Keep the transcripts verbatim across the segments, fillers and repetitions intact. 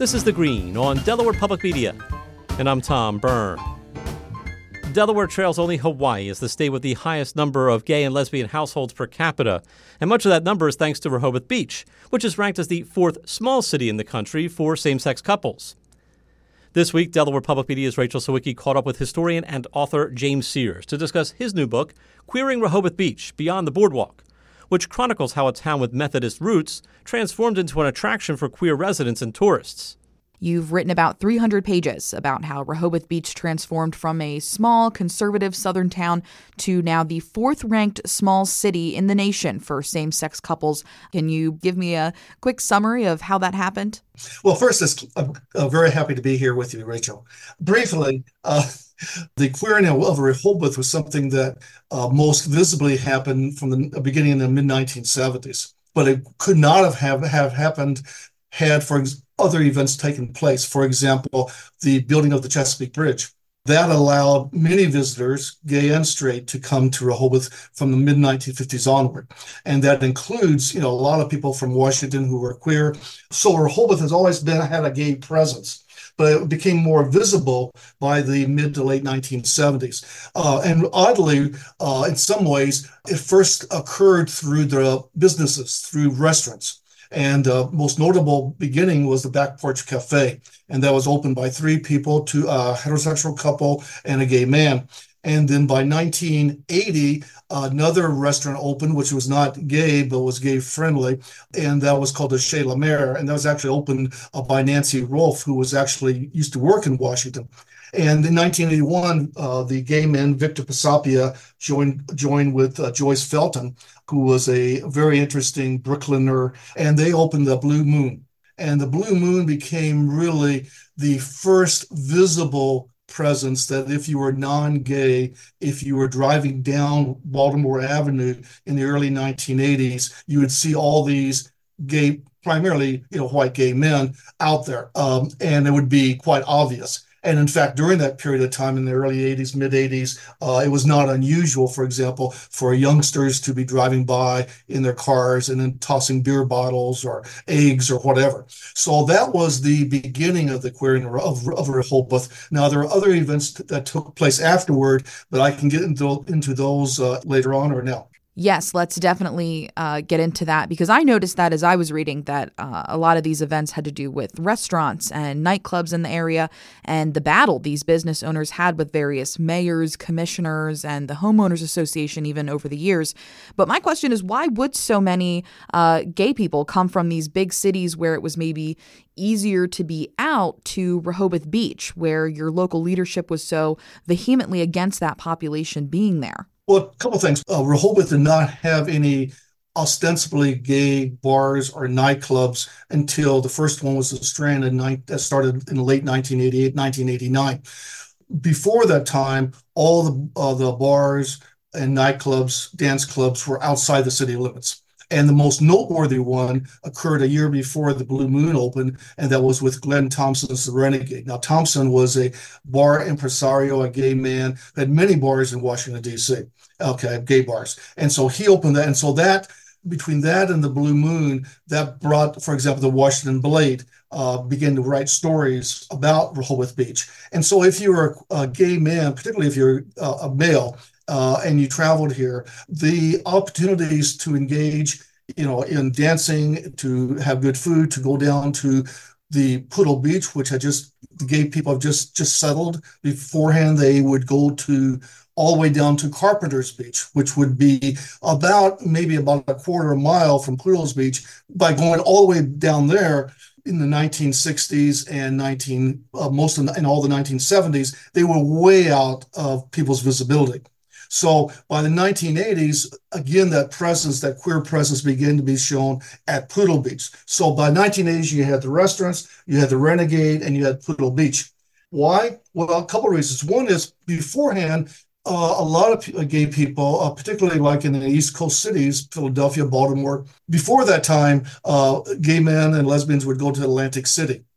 This is The Green on Delaware Public Media, and I'm Tom Byrne. Delaware trails only Hawaii as the state with the highest number of gay and lesbian households per capita, and much of that number is thanks to Rehoboth Beach, which is ranked as the fourth small city in the country for same-sex couples. This week, Delaware Public Media's Rachel Sawicki caught up with historian and author James Sears to discuss his new book, Queering Rehoboth Beach, Beyond the Boardwalk, which chronicles how a town with Methodist roots transformed into an attraction for queer residents and tourists. You've written about three hundred pages about how Rehoboth Beach transformed from a small, conservative southern town to now the fourth-ranked small city in the nation for same-sex couples. Can you give me a quick summary of how that happened? Well, first, I'm uh, very happy to be here with you, Rachel. Briefly, uh, the queering of Rehoboth was something that uh, most visibly happened from the beginning in the mid nineteen seventies, but it could not have, have, have happened had, for example, other events taken place. For example, the building of the Chesapeake Bridge. That allowed many visitors, gay and straight, to come to Rehoboth from the mid nineteen fifties onward. And that includes, you know, a lot of people from Washington who were queer. So Rehoboth has always been had a gay presence, but it became more visible by the mid to late nineteen seventies. Uh, and oddly, uh, in some ways, it first occurred through the businesses, through restaurants. And uh, most notable beginning was the Back Porch Cafe. And that was opened by three people, two, a heterosexual couple and a gay man. And then by nineteen eighty, another restaurant opened, which was not gay, but was gay friendly. And that was called the Chez La Mer. And that was actually opened uh, by Nancy Rolfe, who was actually used to work in Washington. And in nineteen eighty-one, uh, the gay man, Victor Pisapia, joined, joined with uh, Joyce Felton, who was a very interesting Brooklyner, and they opened the Blue Moon. And the Blue Moon became really the first visible presence that if you were non-gay, if you were driving down Baltimore Avenue in the early nineteen eighties, you would see all these gay, primarily, you know, white gay men out there, um, and it would be quite obvious. And in fact, during that period of time in the early eighties, mid eighties, uh, it was not unusual, for example, for youngsters to be driving by in their cars and then tossing beer bottles or eggs or whatever. So that was the beginning of the queering of, of Rehoboth. Now, there are other events that took place afterward, but I can get into, into those uh, later on or now. Yes, let's definitely uh, get into that, because I noticed that as I was reading that uh, a lot of these events had to do with restaurants and nightclubs in the area and the battle these business owners had with various mayors, commissioners, and the homeowners association even over the years. But my question is, why would so many uh, gay people come from these big cities where it was maybe easier to be out to Rehoboth Beach, where your local leadership was so vehemently against that population being there? Well, a couple of things. Uh, Rehoboth did not have any ostensibly gay bars or nightclubs until the first one was the Strand in ni- that started in late nineteen eighty-eight, nineteen eighty-nine. Before that time, all the uh, the bars and nightclubs, dance clubs were outside the city limits. And the most noteworthy one occurred a year before the Blue Moon opened, and that was with Glenn Thompson's The Renegade. Now, Thompson was a bar impresario, a gay man, had many bars in Washington, D C, okay, gay bars. And so he opened that. And so that, between that and the Blue Moon, that brought, for example, the Washington Blade uh, began to write stories about Rehoboth Beach. And so if you're a, a gay man, particularly if you're uh, a male, Uh, and you traveled here, the opportunities to engage, you know, in dancing, to have good food, to go down to the Poodle Beach, which had just, the gay people have just, just settled. Beforehand, they would go to all the way down to Carpenter's Beach, which would be about, maybe about a quarter of a mile from Poodle's Beach. By going all the way down there, in the nineteen sixties and nineteen, uh, most of the, in all the nineteen seventies, they were way out of people's visibility. So by the nineteen eighties, again, that presence, that queer presence began to be shown at Poodle Beach. So by nineteen eighties, you had the restaurants, you had the Renegade, and you had Poodle Beach. Why? Well, a couple of reasons. One is beforehand, uh, a lot of p- gay people, uh, particularly like in the East Coast cities, Philadelphia, Baltimore, before that time, uh, gay men and lesbians would go to Atlantic City.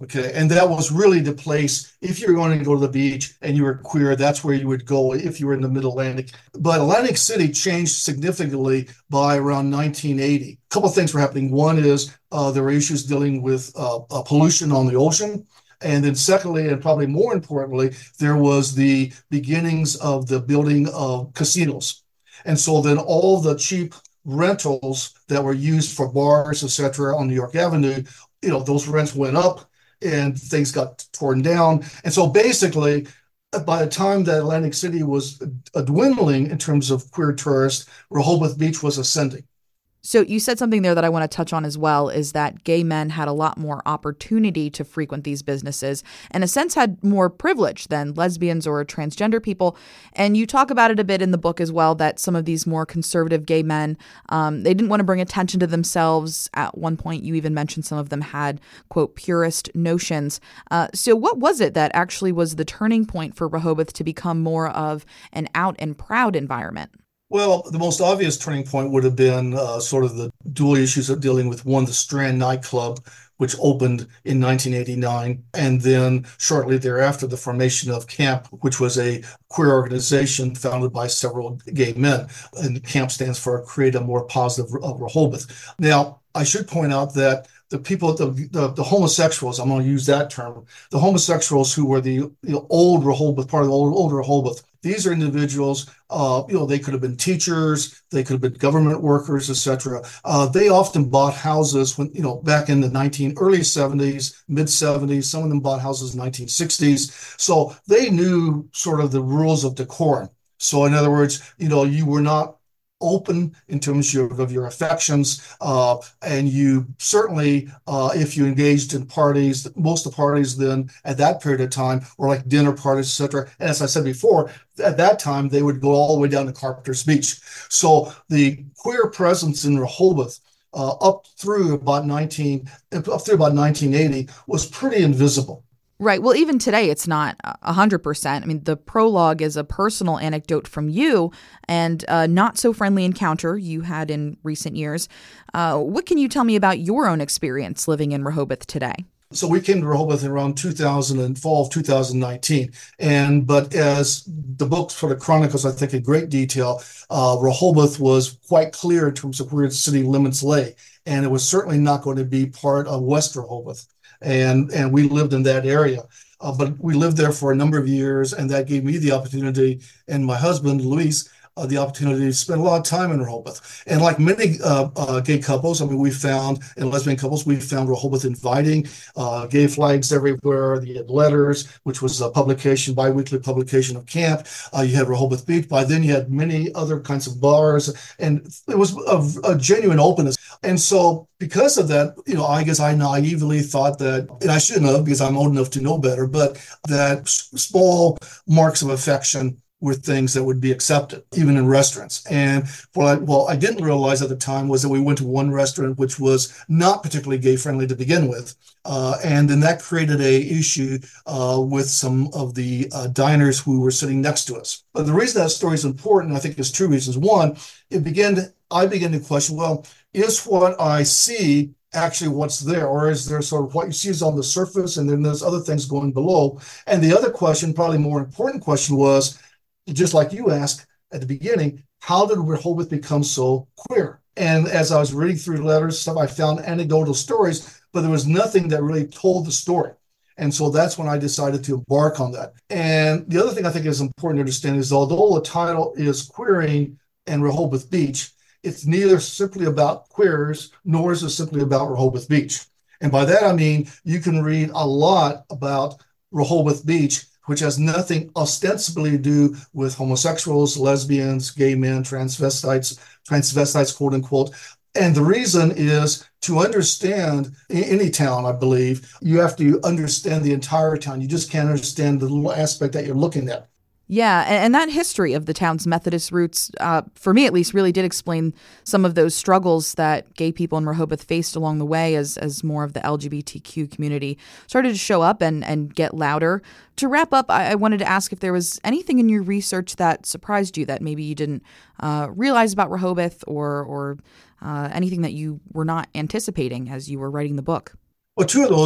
Okay, and that was really the place, if you're going to go to the beach and you were queer, that's where you would go if you were in the Mid-Atlantic. But Atlantic City changed significantly by around nineteen eighty. A couple of things were happening. One is uh, there were issues dealing with uh, uh, pollution on the ocean. And then secondly, and probably more importantly, there was the beginnings of the building of casinos. And so then all the cheap rentals that were used for bars, et cetera, on New York Avenue, you know, those rents went up and things got torn down. And so basically, by the time that Atlantic City was dwindling in terms of queer tourists, Rehoboth Beach was ascending. So you said something there that I want to touch on as well, is that gay men had a lot more opportunity to frequent these businesses and in a sense had more privilege than lesbians or transgender people. And you talk about it a bit in the book as well, that some of these more conservative gay men, um, they didn't want to bring attention to themselves. At one point, you even mentioned some of them had, quote, purist notions. Uh, so what was it that actually was the turning point for Rehoboth to become more of an out and proud environment? Well, the most obvious turning point would have been uh, sort of the dual issues of dealing with, one, the Strand nightclub, which opened in nineteen eighty-nine, and then shortly thereafter, the formation of CAMP, which was a queer organization founded by several gay men. And CAMP stands for Create a More Positive Rehoboth. Now, I should point out that the people, the, the, the homosexuals, I'm going to use that term, the homosexuals who were the, the old Rehoboth, part of the old, old Rehoboth, these are individuals, uh, you know, they could have been teachers, they could have been government workers, et cetera. Uh, they often bought houses when, you know, back in the nineteen early seventies, mid seventies, some of them bought houses in the nineteen sixties. So they knew sort of the rules of decorum. So in other words, you know, you were not open in terms of, of your affections, uh, and you certainly, uh, if you engaged in parties, most of the parties then at that period of time were like dinner parties, et cetera. And as I said before, at that time they would go all the way down to Carpenter's Beach. So the queer presence in Rehoboth uh, up through about nineteen, up through about nineteen eighty was pretty invisible. Right. Well, even today, it's not one hundred percent. I mean, the prologue is a personal anecdote from you and a not so friendly encounter you had in recent years. Uh, what can you tell me about your own experience living in Rehoboth today? So we came to Rehoboth in around two thousand and fall of two thousand nineteen. And but as the book sort of chronicles, I think in great detail, uh, Rehoboth was quite clear in terms of where its city limits lay. And it was certainly not going to be part of West Rehoboth. And, and we lived in that area. Uh, but we lived there for a number of years, and that gave me the opportunity, and my husband, Luis, uh, the opportunity to spend a lot of time in Rehoboth. And like many uh, uh, gay couples, I mean, we found, and lesbian couples, we found Rehoboth inviting, uh, gay flags everywhere. You had Letters, which was a publication, bi-weekly publication of CAMP. Uh, you had Rehoboth Beach. By then, you had many other kinds of bars, and it was a, a genuine openness. And so because of that, you know, I guess I naively thought that, and I shouldn't have because I'm old enough to know better, but that small marks of affection were things that would be accepted, even in restaurants. And what I, well, I didn't realize at the time was that we went to one restaurant which was not particularly gay-friendly to begin with. Uh, and then that created a issue uh, with some of the uh, diners who were sitting next to us. But the reason that story is important, I think there's two reasons. One, it began to, I began to question, well, is what I see actually what's there, or is there sort of what you see is on the surface and then there's other things going below? And the other question, probably more important question, was, just like you asked at the beginning, how did Rehoboth become so queer? And as I was reading through letters, stuff, I found anecdotal stories, but there was nothing that really told the story. And so that's when I decided to embark on that. And the other thing I think is important to understand is, although the title is Queering and Rehoboth Beach, it's neither simply about queers, nor is it simply about Rehoboth Beach. And by that, I mean, you can read a lot about Rehoboth Beach, which has nothing ostensibly to do with homosexuals, lesbians, gay men, transvestites, transvestites, quote unquote. And the reason is, to understand any town, I believe, you have to understand the entire town. You just can't understand the little aspect that you're looking at. Yeah, and that history of the town's Methodist roots, uh, for me at least, really did explain some of those struggles that gay people in Rehoboth faced along the way as as more of the L G B T Q community started to show up and, and get louder. To wrap up, I, I wanted to ask if there was anything in your research that surprised you that maybe you didn't uh, realize about Rehoboth, or, or uh, anything that you were not anticipating as you were writing the book. Well, two of those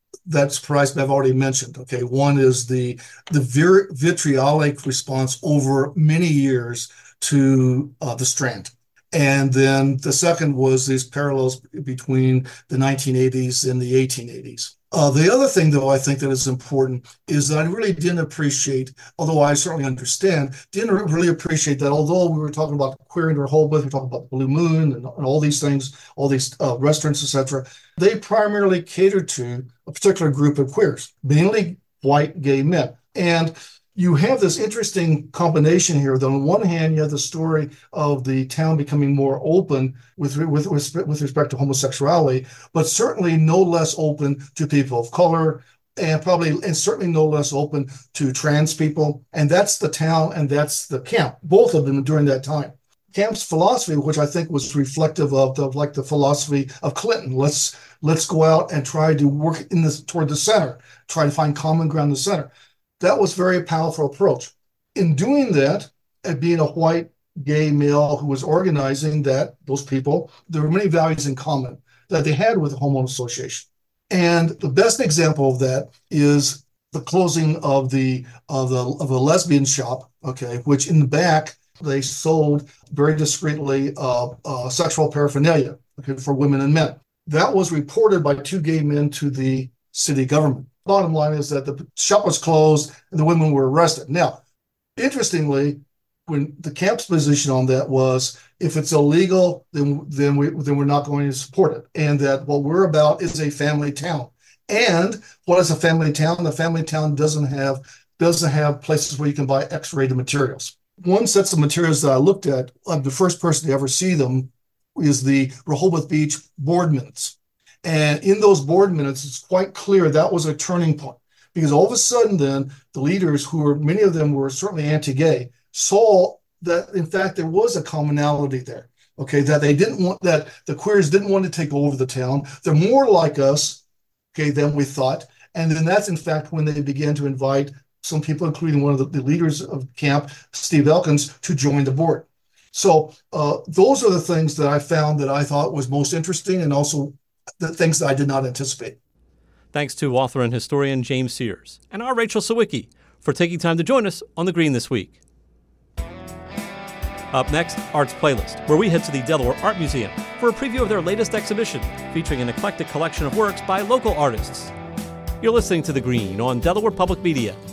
that surprised me, I've already mentioned. Okay, one is the the vir- vitriolic response over many years to uh, the Strand. And then the second was these parallels between the nineteen eighties and the eighteen eighties. Uh, the other thing, though, I think that is important is that I really didn't appreciate, although I certainly understand, didn't really appreciate that although we were talking about Queer in Rehoboth, we were talking about Blue Moon and, and all these things, all these uh, restaurants, et cetera, they primarily catered to a particular group of queers, mainly white gay men. And you have this interesting combination here that on one hand, you have the story of the town becoming more open with, with, with, with respect to homosexuality, but certainly no less open to people of color, and probably, and certainly no less open to trans people. And that's the town and that's the camp, both of them during that time. Camp's philosophy, which I think was reflective of the, like the philosophy of Clinton. Let's, let's go out and try to work in this toward the center, try to find common ground in the center. That was a very powerful approach. In doing that, and being a white gay male who was organizing that, those people, there were many values in common that they had with the Homeowners Association. And the best example of that is the closing of the of the of a lesbian shop, okay, which in the back they sold very discreetly uh, uh, sexual paraphernalia, okay, for women and men. That was reported by two gay men to the city government. Bottom line is that the shop was closed and the women were arrested. Now, interestingly, when the camp's position on that was, if it's illegal, then then we then we're not going to support it, and that what we're about is a family town. And what is a family town? The family town doesn't have doesn't have places where you can buy X-rated materials. One set of materials that I looked at, I'm the first person to ever see them, is the Rehoboth Beach board minutes. And in those board minutes, it's quite clear that was a turning point, because all of a sudden then the leaders, who were, many of them were certainly anti-gay, saw that in fact there was a commonality there, okay, that they didn't want, that the queers didn't want to take over the town. They're more like us, okay, than we thought. And then that's in fact when they began to invite some people, including one of the, the leaders of camp, Steve Elkins, to join the board. So uh, those are the things that I found that I thought was most interesting, and also the things that I did not anticipate. Thanks to author and historian James Sears and our Rachel Sawicki for taking time to join us on The Green this week. Up next, Arts Playlist, where we head to the Delaware Art Museum for a preview of their latest exhibition, featuring an eclectic collection of works by local artists. You're listening to The Green on Delaware Public Media.